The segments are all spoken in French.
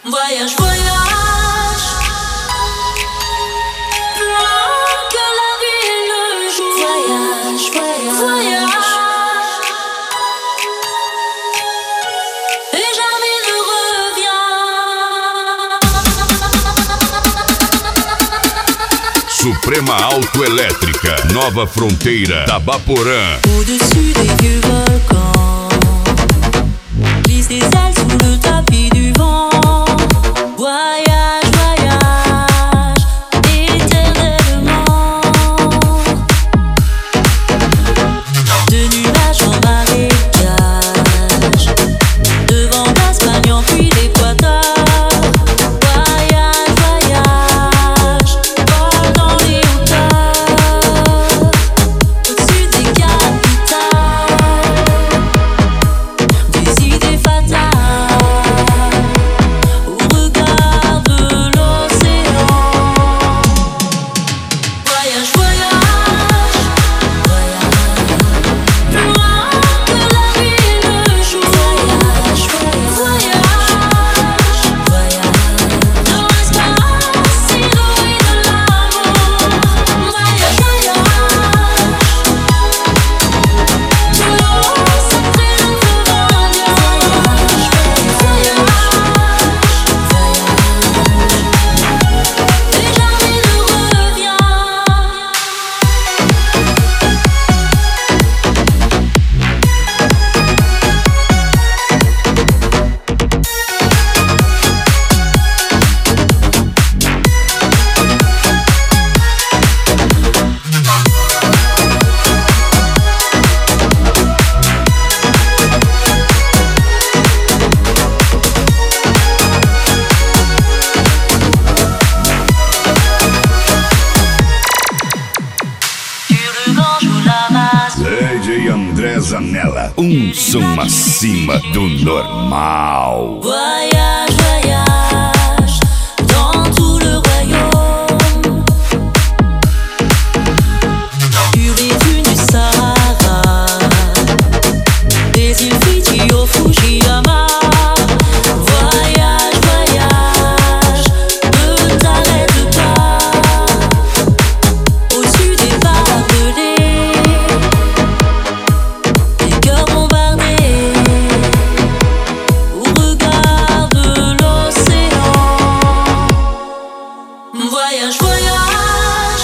Voyage, voyage, plus loin que la vie et le jour. Voyage, voyage, voyage, et jamais ne reviens. Suprema Autoelétrica, Nova Fronteira, Tabaporã. Au-dessus des vieux volcans, glisse des ailes sous le tapis du vent. Voyage, voyage, éternellement. De nuages en marécage, de vent d'Espagne en pluie d'Équateur. Voyage, voyage, vol dans les hauteurs, au-dessus des capitales, des idées fatales, au regard de l'océan. Voyage, voyage, voyage, plus loin que la vie et le jour. Voyage, voyage, voyage, dans l'espace inouï de l'amour. Voyage, voyage, plus haut sacré le feu mondial. Voyage, voyage, et jamais ne reviens. Sur le Gange ou l'Amazone. DJ André Zanella, som acima do normal. Voyage, voyage, dans tout le royaume. Sur les dunes du Sahara, des îles Fidji au Fujiyama. Voyage, voyage, ne t'arrête pas. Au-dessus des barbelés, des cœurs bombardés, au regard de l'océan. Voyage, voyage,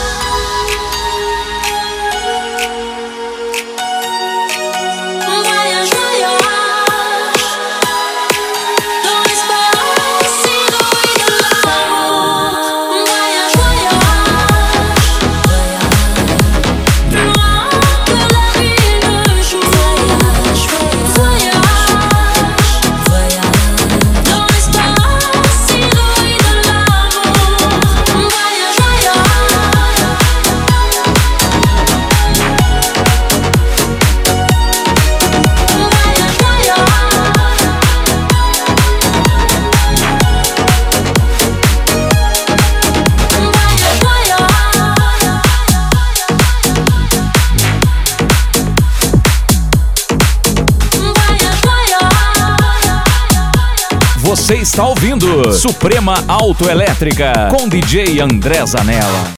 voyage, voyage, dans l'espace inouï de l'amour. Voyage, voyage, plus loin que la vie et le jour. Voyage, voyage, dans l'espace inouï de l'amour. Voyage, Você está ouvindo Suprema Autoelétrica com DJ André Zanella.